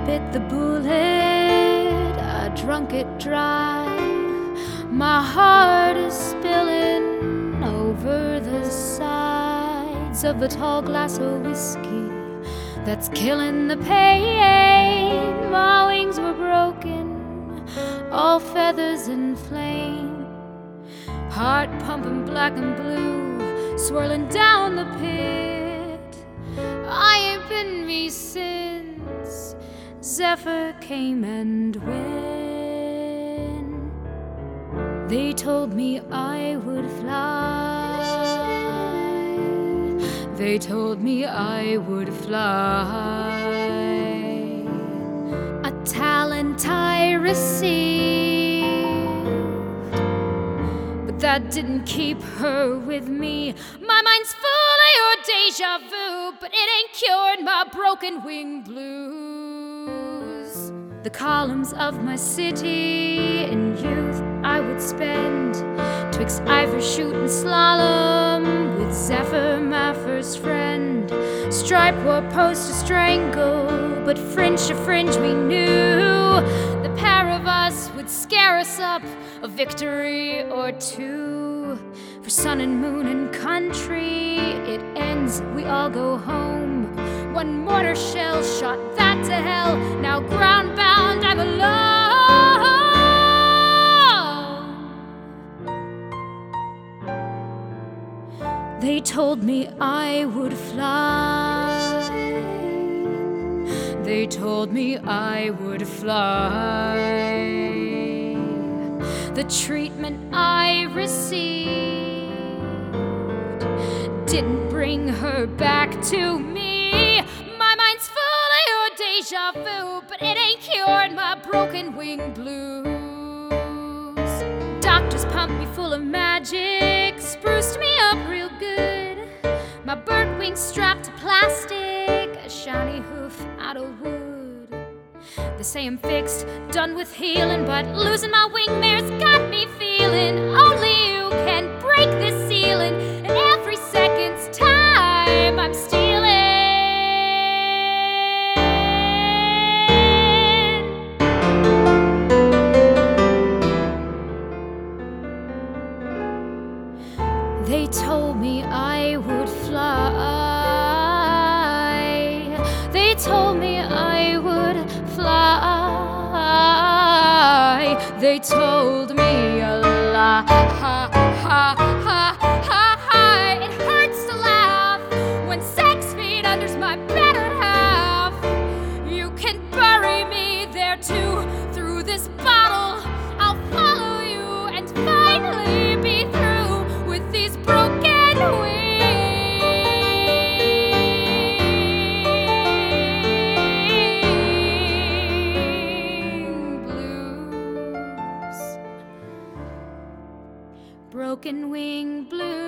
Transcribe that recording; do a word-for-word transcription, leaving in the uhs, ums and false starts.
bit the bullet, I drunk it dry. My heart is spilling over the sides of the tall glass of whiskey that's killing the pain. My wings were broken, all feathers in flame. Heart pumping black and blue, swirling down the pit. I ain't been me since Zephyr came and went. They told me I would fly. They told me I would fly. A talent I received, but that didn't keep her with me. My mind's full of your deja vu, but it ain't cured my broken wing blues. The columns of my city in youth I would spend twixt Ivor shooting slalom with Zephyr, my first friend. Stripe were post to strangle, but fringe to fringe we knew the pair of us would scare us up a victory or two. For sun and moon and country, it ends, we all go home. One mortar shell shot that to hell. Now ground bound, I'm alone. They told me I would fly. They told me I would fly. The treatment I received didn't bring her back to me. My mind's full of your deja vu, but it ain't cured my broken wing blues. Doctors pumped me full of magic, spruced me up real good. My bird wings strapped to plastic, a shiny hoof out of wood. They say I'm fixed, done with healing, but losing my wing mare's got me feeling only you can break this ceiling, and every second's time I'm stealing. They told me I would fly. They told me I would fly. They told me a lie. Ha, ha, ha, ha, ha. It hurts to laugh when six feet under's my better half. You can bury me there too. Through this bottle, I'll follow you and finally be through with these broken wings. Broken wing blues.